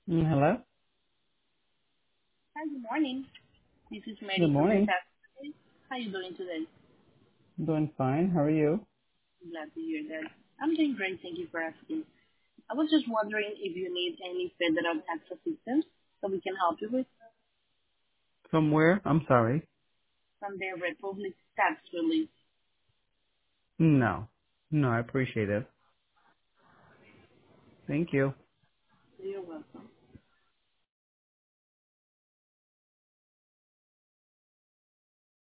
Hello. Hi, good morning. This is Good Mary from the morning. tax. How are you doing today? I'm doing fine. How are you? Glad to hear that. I'm doing great. Thank you for asking. I was just wondering if you need any federal tax assistance that we can help you with From where? I'm sorry. from the Republic Tax Relief. No. No, I appreciate it. Thank you. You're welcome.